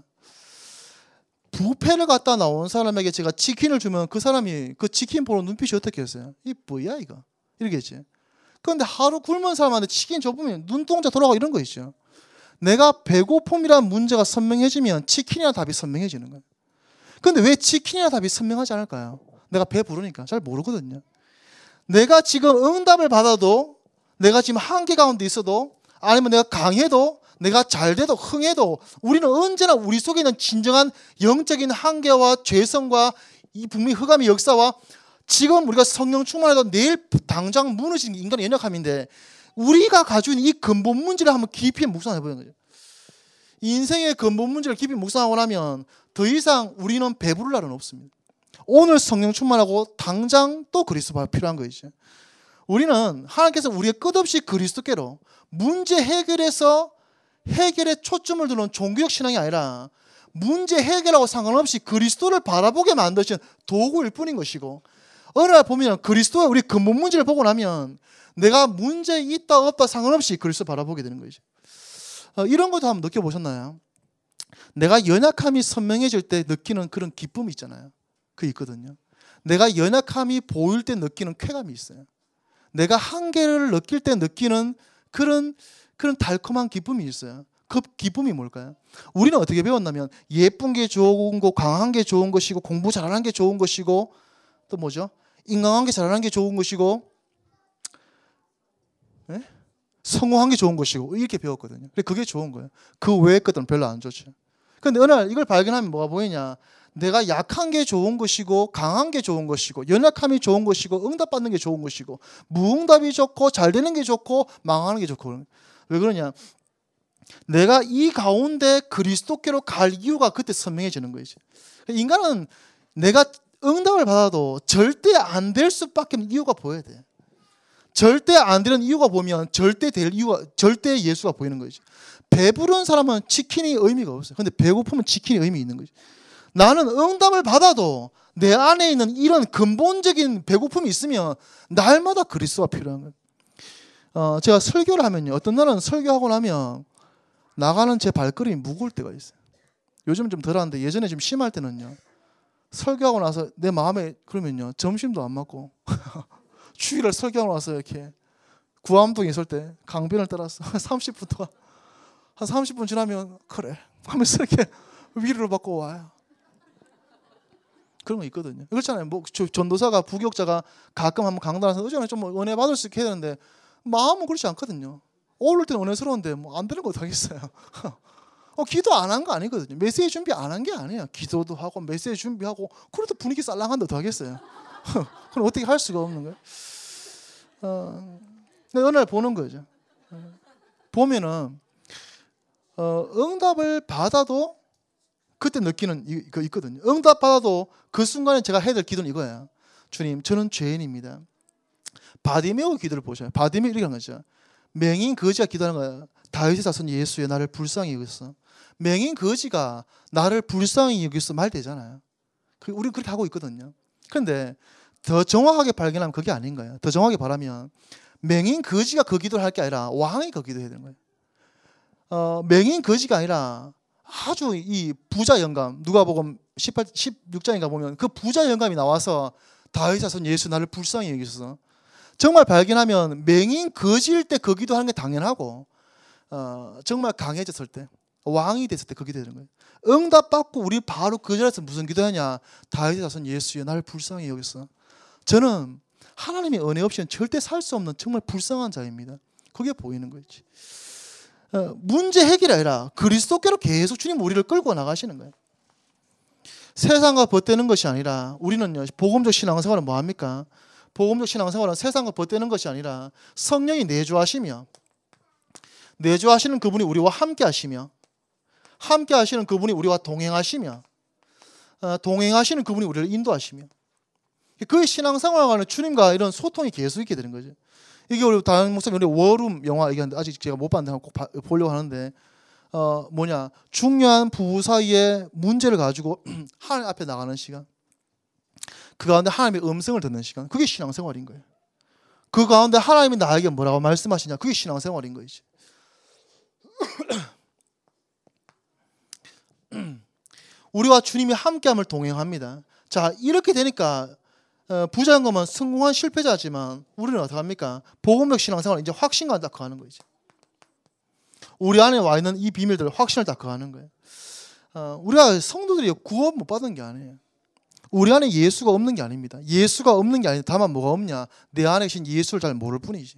부페를 갖다 나온 사람에게 제가 치킨을 주면 그 사람이 그 치킨 보는 눈빛이 어떻게 했어요? 이 뭐야 이거? 이러겠지. 그런데 하루 굶은 사람한테 치킨 줘보면 눈동자 돌아가고 이런 거 있죠. 내가 배고픔이라는 문제가 선명해지면 치킨이라는 답이 선명해지는 거예요. 그런데 왜 치킨이라는 답이 선명하지 않을까요? 내가 배 부르니까 잘 모르거든요. 내가 지금 응답을 받아도 내가 지금 한계 가운데 있어도 아니면 내가 강해도 내가 잘돼도 흥해도 우리는 언제나 우리 속에 있는 진정한 영적인 한계와 죄성과 이 분명히 흑암의 역사와 지금 우리가 성령 충만해도 내일 당장 무너지는 게 인간의 연약함인데 우리가 가지고 있는 이 근본 문제를 한번 깊이 묵상해 보는 거죠. 인생의 근본 문제를 깊이 묵상하고 나면 더 이상 우리는 배부를 날은 없습니다. 오늘 성령 충만하고 당장 또 그리스도가 필요한 거죠. 우리는 하나님께서 우리의 끝없이 그리스도께로 문제 해결에서 해결에 초점을 두는 종교적 신앙이 아니라 문제 해결하고 상관없이 그리스도를 바라보게 만드신 도구일 뿐인 것이고, 어느 날 보면 그리스도의 우리 근본 문제를 보고 나면 내가 문제 있다 없다 상관없이 그리스도 바라보게 되는 거죠. 어, 이런 것도 한번 느껴보셨나요? 내가 연약함이 선명해질 때 느끼는 그런 기쁨이 있잖아요. 그게 있거든요. 내가 연약함이 보일 때 느끼는 쾌감이 있어요. 내가 한계를 느낄 때 느끼는 그런 그런 달콤한 기쁨이 있어요. 그 기쁨이 뭘까요? 우리는 어떻게 배웠냐면 예쁜 게 좋은 거, 강한 게 좋은 것이고, 공부 잘하는 게 좋은 것이고, 또 뭐죠? 인간관계 잘하는 게 좋은 것이고, 네? 성공한 게 좋은 것이고, 이렇게 배웠거든요. 그게 좋은 거예요. 그 외의 것들은 별로 안 좋죠. 그런데 어느 날 이걸 발견하면 뭐가 보이냐? 내가 약한 게 좋은 것이고, 강한 게 좋은 것이고, 연약함이 좋은 것이고, 응답받는 게 좋은 것이고, 무응답이 좋고, 잘 되는 게 좋고, 망하는 게 좋고. 왜 그러냐? 내가 이 가운데 그리스도께로 갈 이유가 그때 선명해지는 거지. 인간은 내가 응답을 받아도 절대 안 될 수밖에 없는 이유가 보여야 돼. 절대 안 되는 이유가 보면 절대 될 이유가, 절대 예수가 보이는 거지. 배부른 사람은 치킨이 의미가 없어요. 근데 배고프면 치킨이 의미 있는 거지. 나는 응답을 받아도 내 안에 있는 이런 근본적인 배고픔이 있으면 날마다 그리스도가 필요한 거예요. 어, 제가 설교를 하면요, 어떤 날은 설교하고 나면 나가는 제 발걸음이 무거울 때가 있어요. 요즘은 좀 덜한데 예전에 좀 심할 때는요, 설교하고 나서 내 마음에 그러면요, 점심도 안 먹고 주일을 설교하고 나서 이렇게 구암동에 있을 때 강변을 따라서 삼십 분 동안, 한 삼십 분 지나면 그래 하면서 이렇게 위로를 받고 와요. 그런 거 있거든요. 그렇잖아요. 뭐 전도사가, 부교육자가 가끔 한번 강단에서 의전에 좀 은혜 받을 수 있게 해야 되는데 마음은 그렇지 않거든요. 어울릴 때는 은혜스러운데 뭐 안 되는 거 어떡하겠어요. 어, 기도 안 한 거 아니거든요. 메시지 준비 안 한 게 아니에요. 기도도 하고 메시지 준비하고 그래도 분위기 쌀랑한데 어떡하겠어요. 그럼 어떻게 할 수가 없는 거예요. 어, 어느 날 보는 거죠. 보면은 어, 응답을 받아도 그때 느끼는 거 있거든요. 응답 받아도 그 순간에 제가 해야 될 기도는 이거예요. 주님, 저는 죄인입니다. 바디메오 기도를 보셔요. 바디메오 이렇게 하는 거죠. 맹인 거지가 기도하는 거예요. 다윗의 자손 예수여, 나를 불쌍히 여겼어. 맹인 거지가 나를 불쌍히 여겼어 말 되잖아요. 우리는 그렇게 하고 있거든요. 그런데 더 정확하게 발견하면 그게 아닌 거예요. 더 정확하게 말하면 맹인 거지가 그 기도를 할 게 아니라 왕이 그 기도해야 되는 거예요. 어, 맹인 거지가 아니라 아주 이 부자 영감, 누가복음 십팔, 십육 장인가 보면 그 부자 영감이 나와서 다윗의 자손 예수 나를 불쌍히 여기소서. 정말 발견하면 맹인 거지일 때 그 기도하는 게 당연하고, 어, 정말 강해졌을 때, 왕이 됐을 때 그 기도하는 거예요. 응답받고 우리 바로 그 자리에서 무슨 기도하냐? 다윗의 자손 예수여, 나를 불쌍히 여기소서. 저는 하나님의 은혜 없이는 절대 살 수 없는 정말 불쌍한 자입니다. 그게 보이는 거지. 어, 문제 해결이 아니라 그리스도께로 계속 주님 우리를 끌고 나가시는 거예요. 세상과 벗대는 것이 아니라, 우리는요, 복음적 신앙생활은 뭐합니까? 복음적 신앙생활은 세상과 벗대는 것이 아니라 성령이 내주하시며, 내주하시는 그분이 우리와 함께 하시며, 함께 하시는 그분이 우리와 동행하시며, 어, 동행하시는 그분이 우리를 인도하시며, 그 신앙생활과는 주님과 이런 소통이 계속 있게 되는 거죠. 이게 우리 다른 목사님 우리 워룸 영화 얘기하는데 아직 제가 못 봤는데 꼭 봐, 보려고 하는데, 어 뭐냐, 중요한 부부 사이의 문제를 가지고 하나님 앞에 나가는 시간, 그 가운데 하나님의 음성을 듣는 시간, 그게 신앙생활인 거예요. 그 가운데 하나님이 나에게 뭐라고 말씀하시냐, 그게 신앙생활인 거지. 우리와 주님이 함께함을 동행합니다. 자, 이렇게 되니까 어, 부자연금은 성공한 실패자지만 우리는 어떻게 합니까? 복음적 신앙생활 이제 확신과 딱 가는 거죠. 우리 안에 와 있는 이 비밀들 확신을 딱 가는 거예요. 어, 우리가 성도들이 구원 못 받은 게 아니에요. 우리 안에 예수가 없는 게 아닙니다. 예수가 없는 게 아니라 다만 뭐가 없냐? 내 안에 계신 예수를 잘 모를 뿐이지.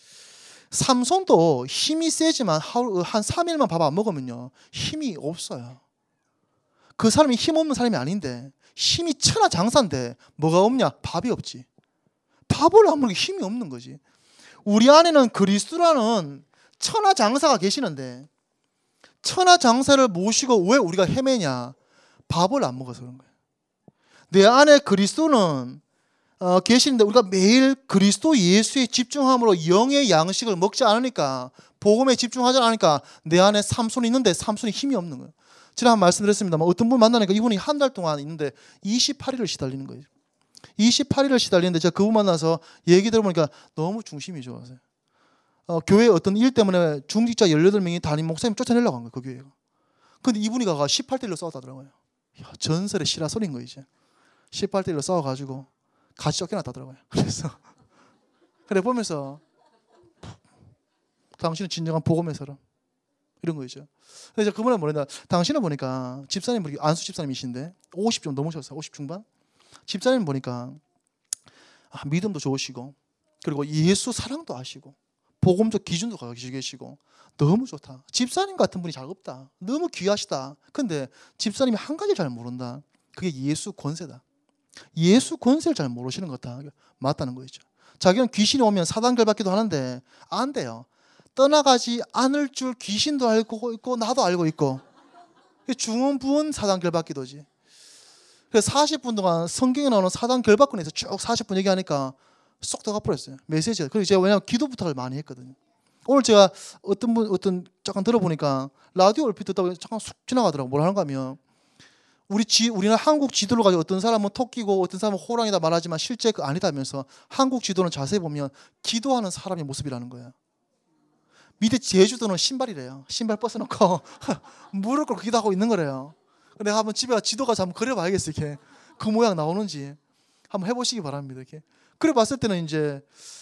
삼손도 힘이 세지만 하루 한 삼 일만 밥 안 먹으면요 힘이 없어요. 그 사람이 힘 없는 사람이 아닌데 힘이 천하장사인데 뭐가 없냐? 밥이 없지. 밥을 안 먹으면 힘이 없는 거지. 우리 안에는 그리스도라는 천하장사가 계시는데 천하장사를 모시고 왜 우리가 헤매냐? 밥을 안 먹어서 그런 거예요. 내 안에 그리스도는 어, 계시는데 우리가 매일 그리스도 예수에 집중함으로 영의 양식을 먹지 않으니까, 복음에 집중하지 않으니까 내 안에 삼손이 있는데 삼손이 힘이 없는 거예요. 지난번 말씀드렸습니다만 어떤 분 만나니까 이분이 한 달 동안 있는데 이십팔 일을 시달리는 거예요. 이십팔 일을 시달리는데 제가 그분 만나서 얘기 들어보니까 너무 중심이 좋아서요. 어, 교회 어떤 일 때문에 중직자 열여덟 명이 담임 목사님 쫓아내려고 한 거예요. 그 교회가. 근데 이분이 가가 십팔 대 일로 싸웠다더라고요. 야, 전설의 시라소리인 거예요. 이제 십팔 대 일로 싸워가지고 같이 쫓겨났다더라고요. 그래서 그래 보면서 당신은 진정한 복음의 사람 이런 거죠. 그래서 그분은 뭐랬나, 당신을 보니까 집사님, 안수 집사님이신데 오십 좀 넘으셨어요. 오십 중반. 집사님 보니까 아, 믿음도 좋으시고 그리고 예수 사랑도 아시고 복음적 기준도 가지고 계시고 너무 좋다. 집사님 같은 분이 잘 없다. 너무 귀하시다. 근데 집사님이 한 가지 잘 모른다. 그게 예수 권세다. 예수 권세를 잘 모르시는 것 같다. 맞다는 거죠. 자기는 귀신이 오면 사단결 받기도 하는데 안 돼요. 떠나가지 않을 줄 귀신도 알고 있고 나도 알고 있고 중언부언 사단결 받기도지. 그래서 사십 분 동안 성경에 나오는 사단결 받고 내서 쭉 사십 분 얘기하니까 쏙 들어가 버렸어요. 메시지가. 그리고 제가 왜냐하면 기도 부탁을 많이 했거든요. 오늘 제가 어떤 분 어떤 잠깐 들어보니까 라디오 얼핏 듣다가 잠깐 쑥 지나가더라고. 뭘 하는가 하면 우리 지 우리는 한국 지도를 가지고 어떤 사람은 토끼고 어떤 사람은 호랑이다 말하지만 실제 그 아니다면서 한국 지도는 자세히 보면 기도하는 사람의 모습이라는 거예요. 밑에 제주도는 신발이래요. 신발 벗어놓고 무릎 꿇고 기도하고 있는 거래요. 내가 한번 집에 지도 가서 한번 그려봐야겠어요. 이렇게 그 모양 나오는지 한번 해보시기 바랍니다. 이렇게 그래 봤을 때는 이제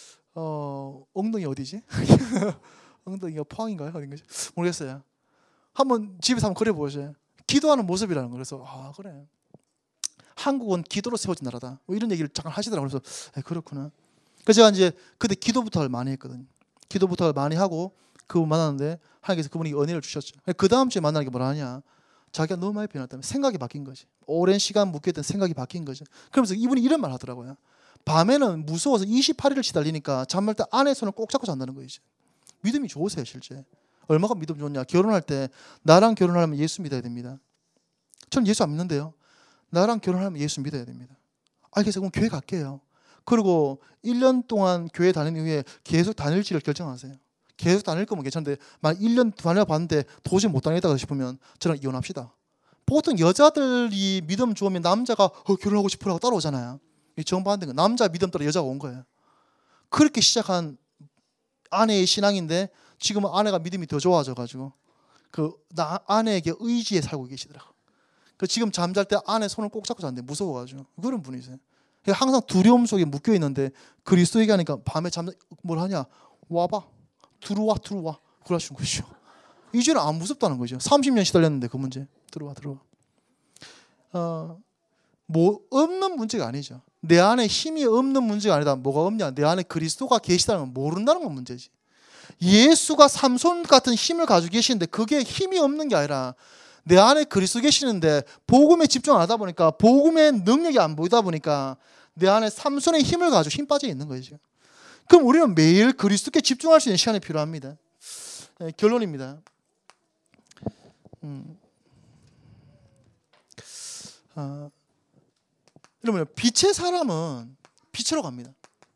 어 엉덩이 어디지? 엉덩이가 포항인가요? 어딘가지? 모르겠어요. 한번 집에서 한번 그려보세요. 기도하는 모습이라는 거. 그래서 아 그래. 한국은 기도로 세워진 나라다. 뭐 이런 얘기를 잠깐 하시더라고요. 그래서 에, 그렇구나. 그래서 제가 이제 그때 기도 부탁을 많이 했거든요. 기도 부탁을 많이 하고 그분 만났는데 하나님께서 그분이 은혜를 주셨죠. 그 다음 주에 만나는 게 뭐라 하냐? 자기가 너무 많이 변했다면 생각이 바뀐 거지. 오랜 시간 묶여있던 생각이 바뀐 거죠. 그러면서 이분이 이런 말 하더라고요. 밤에는 무서워서 이십팔 일을 시달리니까 잠잘 때 아내 손을 꼭 잡고 잔다는 거예요. 믿음이 좋으세요. 실제 얼마가 믿음 좋냐. 결혼할 때 나랑 결혼하려면 예수 믿어야 됩니다. 저는 예수 안 믿는데요. 나랑 결혼하면 예수 믿어야 됩니다. 알겠어요. 그럼 교회 갈게요. 그리고 일 년 동안 교회 다닌 이후에 계속 다닐지를 결정하세요. 계속 다닐 거면 괜찮은데 만약 일 년 다녀봤는데 도저히 못 다니겠다 싶으면 저는 이혼합시다. 보통 여자들이 믿음 좋으면 남자가 어, 결혼하고 싶으라고 따라오잖아요. 이 정반대인 거예요. 남자 믿음 따라 여자가 온 거예요. 그렇게 시작한 아내의 신앙인데 지금은 아내가 믿음이 더 좋아져가지고 그 나 아내에게 의지에 살고 계시더라고. 그 지금 잠잘 때 아내 손을 꼭 잡고 자는데 무서워가지고 그런 분이세요. 항상 두려움 속에 묶여 있는데 그리스도 얘기하니까 밤에 잠 뭘 하냐? 와봐. 들어와 들어와. 그러시는 거죠. 이제는 안 무섭다는 거죠. 삼십 년 시달렸는데 그 문제. 들어와 들어와. 어, 뭐 없는 문제가 아니죠. 내 안에 힘이 없는 문제가 아니다. 뭐가 없냐? 내 안에 그리스도가 계시다는 건 모른다는 건 문제지. 예수가 삼손 같은 힘을 가지고 계시는데 그게 힘이 없는 게 아니라 내 안에 그리스도 계시는데 복음에 집중 안 하다 보니까 복음의 능력이 안 보이다 보니까 내 안에 삼손의 힘을 가지고 힘 빠져 있는 거예요. 지금. 그럼 우리는 매일 그리스도께 집중할 수 있는 시간이 필요합니다. 네, 결론입니다. 음. 아, 여러분 빛의 사람은 빛으로 갑니다.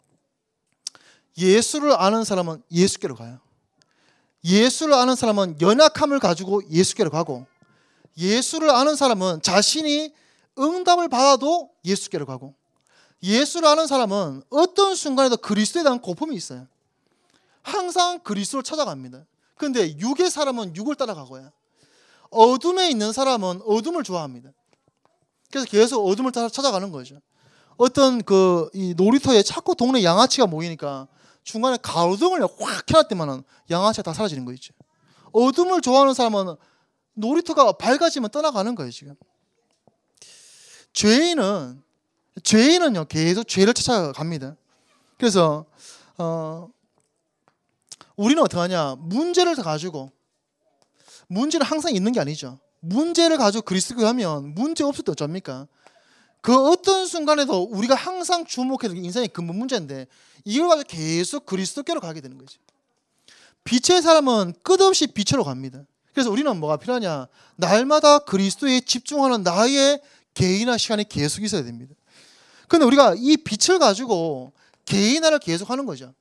예수를 아는 사람은 예수께로 가요. 예수를 아는 사람은 연약함을 가지고 예수께로 가고 예수를 아는 사람은 자신이 응답을 받아도 예수께로 가고 예수를 아는 사람은 어떤 순간에도 그리스도에 대한 고품이 있어요. 항상 그리스도를 찾아갑니다. 그런데 육의 사람은 육을 따라가고요. 어둠에 있는 사람은 어둠을 좋아합니다. 그래서 계속 어둠을 찾아가는 거죠. 어떤 그 이 놀이터에 자꾸 동네 양아치가 모이니까 중간에 가로등을 확 켜놨더만은 양아치가 다 사라지는 거 있죠. 어둠을 좋아하는 사람은 놀이터가 밝아지면 떠나가는 거예요. 지금 죄인은 죄인은요 계속 죄를 찾아갑니다. 그래서 어, 우리는 어떻게 하냐? 문제를 가지고 문제는 항상 있는 게 아니죠. 문제를 가지고 그리스도께 하면 문제 없을 때 어쩝니까? 그 어떤 순간에도 우리가 항상 주목해야 될 인생의 근본 문제인데 이걸 가지고 계속 그리스도께로 가게 되는 거죠. 빛의 사람은 끝없이 빛으로 갑니다. 그래서 우리는 뭐가 필요하냐? 날마다 그리스도에 집중하는 나의 개인화 시간이 계속 있어야 됩니다. 근데 우리가 이 빛을 가지고 개인화를 계속 하는 거죠.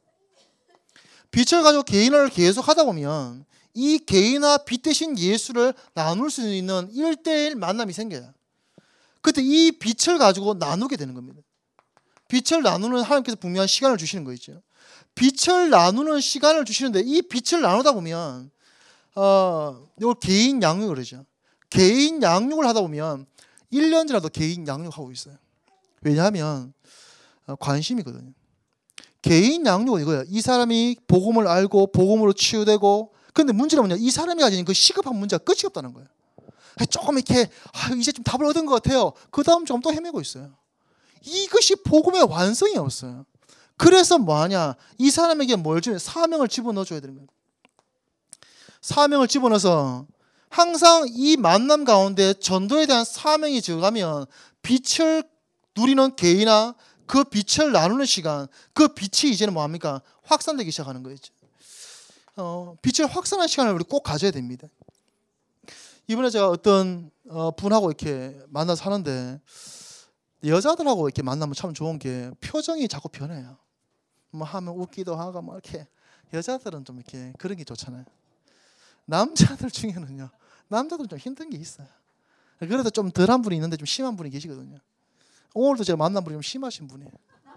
빛을 가지고 개인화를 계속 하다 보면 이 개인화 빛 대신 예수를 나눌 수 있는 일대일 만남이 생겨요. 그때 이 빛을 가지고 나누게 되는 겁니다. 빛을 나누는 하나님께서 분명한 시간을 주시는 거 있죠. 빛을 나누는 시간을 주시는데 이 빛을 나누다 보면 어, 이걸 개인 양육을 그러죠. 개인 양육을 하다 보면 일 년 지나도 개인 양육하고 있어요. 왜냐하면 어, 관심이거든요. 개인 양육은 이거예요. 이 사람이 복음을 알고 복음으로 치유되고, 근데 문제는 뭐냐? 이 사람이 가진 그 시급한 문제가 끝이 없다는 거예요. 조금 이렇게 아, 이제 좀 답을 얻은 것 같아요. 그 다음 조금 또 헤매고 있어요. 이것이 복음의 완성이 없어요. 그래서 뭐하냐? 이 사람에게 뭘 주면 사명을 집어넣어줘야 되는 거예요. 사명을 집어넣어서 항상 이 만남 가운데 전도에 대한 사명이 적어가면 빛을 누리는 개인화, 그 빛을 나누는 시간, 그 빛이 이제는 뭐합니까? 확산되기 시작하는 거죠. 어, 빛을 확산하는 시간을 우리 꼭 가져야 됩니다. 이번에 제가 어떤 어, 분하고 이렇게 만나서 하는데 여자들하고 이렇게 만나면 참 좋은 게 표정이 자꾸 변해요. 뭐 하면 웃기도 하고 뭐 이렇게. 여자들은 좀 이렇게 그런 게 좋잖아요. 남자들 중에는요, 남자들은 좀 힘든 게 있어요. 그래도 좀 덜한 분이 있는데 좀 심한 분이 계시거든요. 오늘도 제가 만난 분이 좀 심하신 분이에요.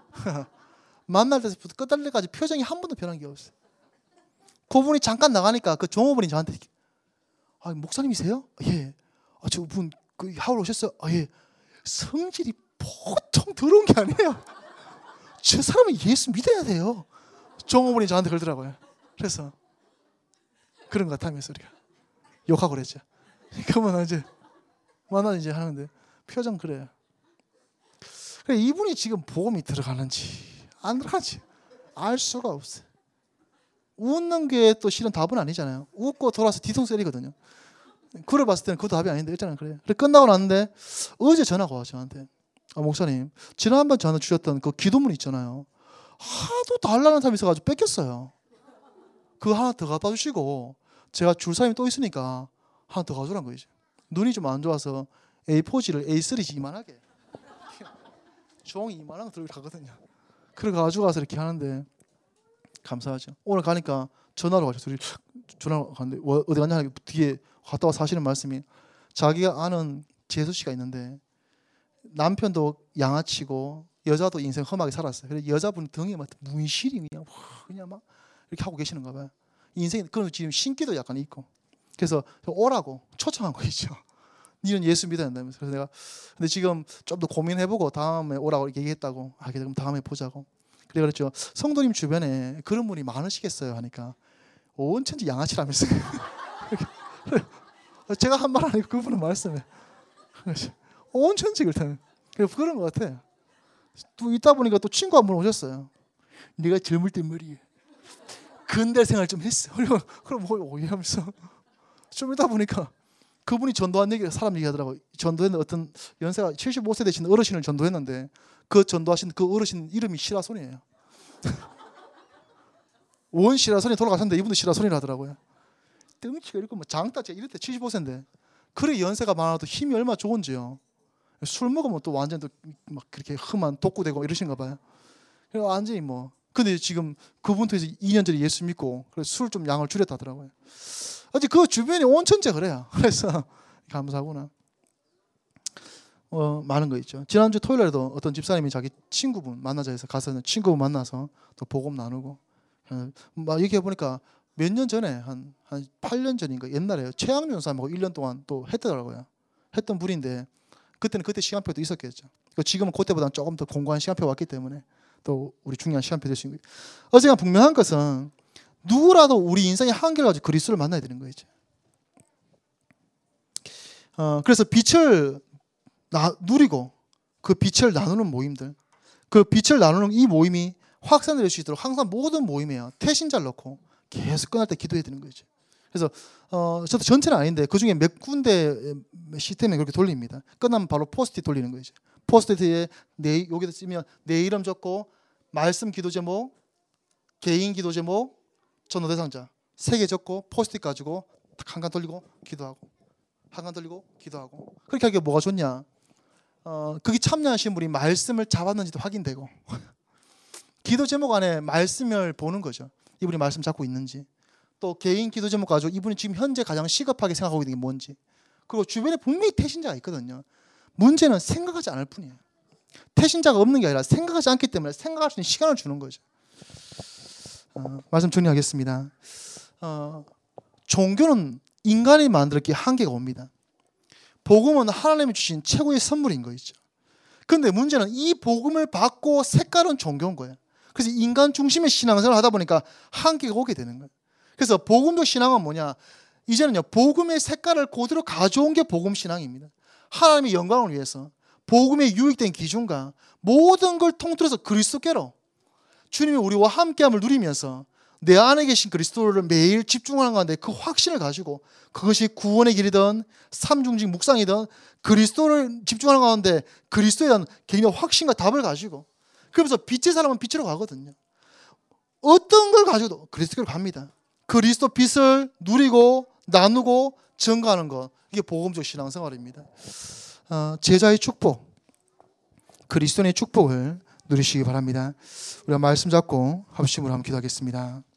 만날 때부터 끝날 때까지 표정이 한 번도 변한 게 없어요. 그분이 잠깐 나가니까 그 종업원이 저한테 아, 목사님이세요? 예. 아, 저분 그 하울 오셨어요? 아, 예. 성질이 보통 더러운 게 아니에요. 저 사람은 예수 믿어야 돼요. 종업원이 저한테 그러더라고요. 그래서 그런 것 같다면서 우리가 욕하고 그랬죠. 그러면 이제 만나 이제 하는데 표정 그래요. 그래, 이분이 지금 복음이 들어가는지 안 들어가는지 알 수가 없어요. 웃는 게 또 실은 답은 아니잖아요. 웃고 돌아서 뒤통수 때리거든요. 그걸 봤을 때는 그 답이 아닌데 일단은 그래요. 그래 끝나고 났는데 어제 전화가 와 저한테. 아, 목사님 지난번 전화 주셨던 그 기도문 있잖아요. 하도 달라는 사람이 있어가지고 뺏겼어요. 그거 하나 더 갖다 주시고 제가 줄 사람이 또 있으니까 하나 더 가져란 거죠. 눈이 좀 안 좋아서 에이 포지를 에이 쓰리 이만하게 종이 이만한 거 들고 가거든요. 그래 가져가서 이렇게 하는데 감사하죠. 오늘 가니까 전화로 가죠. 둘이 전화로 갔는데 어디 갔냐 하니까 뒤에 갔다 와서 하시는 말씀이 자기가 아는 재수 씨가 있는데 남편도 양아치고 여자도 인생 험하게 살았어요. 그래서 여자분 등에 막 문시림이 그냥, 그냥 막 이렇게 하고 계시는가 봐요. 인생이 그럼 지금 신기도 약간 있고. 그래서 오라고 초청한 거 있죠. 니는 예수 믿어야 된다면서. 그래서 내가 근데 지금 좀 더 고민해보고 다음에 오라고 얘기했다고. 아, 그럼 다음에 보자고. 그래 그랬죠. 성도님 주변에 그런 분이 많으시겠어요 하니까 온천지 양아치라면서. 제가 한 말 아니고 그분은 말씀해. 온천지 그렇다는. 그런 것 같아요. 또 있다 보니까 또 친구 한 분 오셨어요. 네가 젊을 때 머리에 근대 생활 좀 했어. 그럼 뭐 오해하면서 좀 있다 보니까 그분이 전도한 얘기 사람 얘기하더라고. 전도했는 어떤 연세가 칠십오 세 되신 어르신을 전도했는데 그 전도하신 그 어르신 이름이 시라손이에요. 원 시라손이 돌아가셨는데 이분도 시라손이라 하더라고요. 덩치가 이렇게 뭐 장따지가 이럴 때 칠십오 세인데 그래 연세가 많아도 힘이 얼마나 좋은지요. 술 먹으면 또 완전 또 막 그렇게 흠한 독구되고 이러신가 봐요. 그래서 완전히 뭐 근데 지금 그분 통해서 이 년 전에 예수 믿고 그래서 술 좀 양을 줄였다 하더라고요. 아직 그 주변에 온천재 그래요. 그래서 감사하구나. 어, 많은 거 있죠. 지난주 토요일에도 어떤 집사님이 자기 친구분 만나자 해서 가서 친구분 만나서 또 복음 나누고 막 얘기해 보니까 몇 년 전에 한 한 팔 년 전인가 옛날에 최양준 사람하고 일 년 동안 또 했더라고요. 했던 분인데 그때는 그때 시간표도 있었겠죠. 지금은 그때보다는 조금 더 공고한 시간표 왔기 때문에 또 우리 중요한 시간표 될 수 있는. 어제가 분명한 것은 누구라도 우리 인생의 한계를 가지고 그리스도를 만나야 되는 거죠. 어, 그래서 빛을 나, 누리고 그 빛을 나누는 모임들, 그 빛을 나누는 이 모임이 확산될 수 있도록 항상 모든 모임에요 태신자를 넣고 계속 끝날 때 기도해야 되는 거죠. 그래서 어, 저도 전체는 아닌데 그 중에 몇 군데 시스템에 그렇게 돌립니다. 끝나면 바로 포스트잇 돌리는 거죠. 포스트잇에 내 여기다 쓰면 내 이름 적고 말씀 기도 제목, 개인 기도 제목, 전도 대상자 세 개 적고 포스트잇 가지고 한간 돌리고 기도하고 한간 돌리고 기도하고. 그렇게 하기에 뭐가 좋냐? 어, 거기 참여하신 분이 말씀을 잡았는지도 확인되고 기도 제목 안에 말씀을 보는 거죠. 이분이 말씀 잡고 있는지. 또 개인 기도 제목 가지고 이분이 지금 현재 가장 시급하게 생각하고 있는 게 뭔지. 그리고 주변에 분명히 태신자가 있거든요. 문제는 생각하지 않을 뿐이에요. 태신자가 없는 게 아니라 생각하지 않기 때문에 생각할 수 있는 시간을 주는 거죠. 어, 말씀 정리하겠습니다. 어, 종교는 인간이 만들었기에 한계가 옵니다. 복음은 하나님이 주신 최고의 선물인 거죠. 그런데 문제는 이 복음을 받고 색깔은 종교인 거예요. 그래서 인간 중심의 신앙생활을 하다 보니까 한계가 오게 되는 거예요. 그래서 복음도 신앙은 뭐냐? 이제는요, 복음의 색깔을 그대로 가져온 게 복음 신앙입니다. 하나님의 영광을 위해서 복음의 유익된 기준과 모든 걸 통틀어서 그리스도께로 주님이 우리와 함께함을 누리면서 내 안에 계신 그리스도를 매일 집중하는 가운데 그 확신을 가지고 그것이 구원의 길이든 삼중직 묵상이든 그리스도를 집중하는 가운데 그리스도에 대한 개인의 확신과 답을 가지고 그러면서 빛의 사람은 빛으로 가거든요. 어떤 걸 가지고도 그리스도로 갑니다. 그리스도 빛을 누리고 나누고 증거하는 것, 이게 복음적 신앙생활입니다. 어, 제자의 축복, 그리스도의 축복을 누리시기 바랍니다. 우리가 말씀 잡고 합심으로 한번 기도하겠습니다.